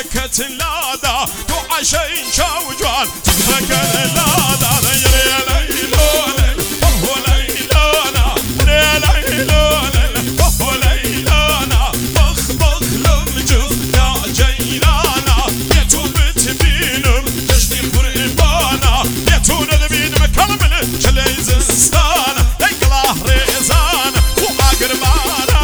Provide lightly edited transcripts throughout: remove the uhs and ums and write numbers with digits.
تفكت لادا تو عشين شوجوان تفكت لادا ليلي ليلولا وهو ليلانا ليلولا وهو ليلانا بخ بخ لمجف يا جيلانا يتو بتبينم تجدي قربانا يتو نذبين مكرمل شلي زستانا ليقلاه ريزانا وعقربانا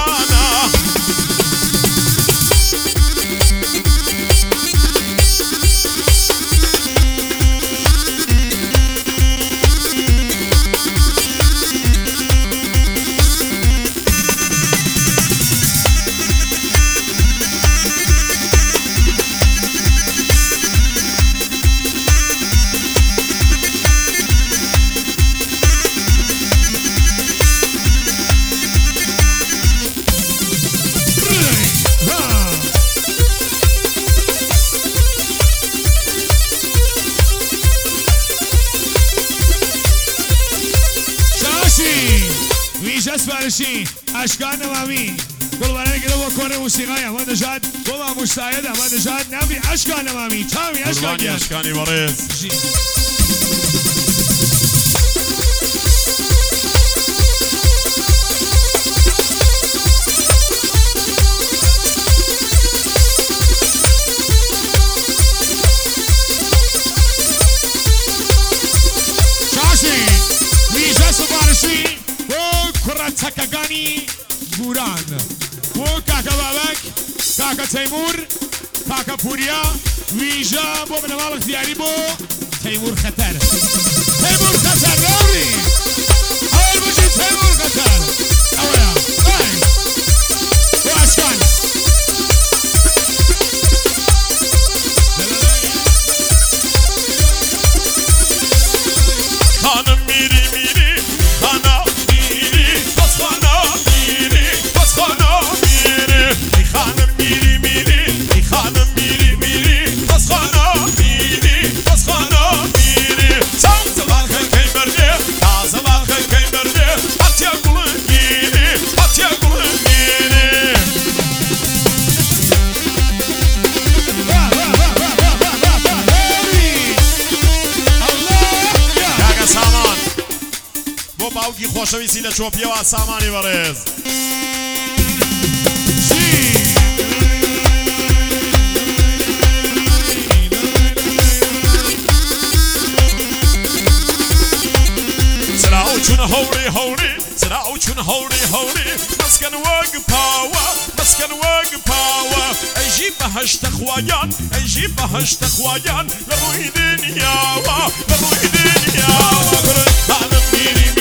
اسفارشی اشکان نوامی قربانه گله با کار موسیقی اما نجات با مشاهده اما نجات نبی اشکان نوامی تامی اشکان قربانی اشکانی ورز تکگانی گوران و کاکا بابک کاکا تیمور کاکا پوریا ویژا بو بنوال اختیاری بو تیمور خطر راوی اول باشی تیمور خطر اولا بای و اشکان خانم میری میری خانم باوکی خۆشەویستی لە چۆپیەوە سامانی بەڕێز سراو چون هەوری هەوری سراو چون هەوری هەوری مەسکەن وەگ پاوە مەسکەن وەگ پاوە ئەیژی بەهەشتە خوایان ئەیژی بەهەشتە خوایان لە ڕووی دنیاوە لە ڕووی دنیاوە خانم میری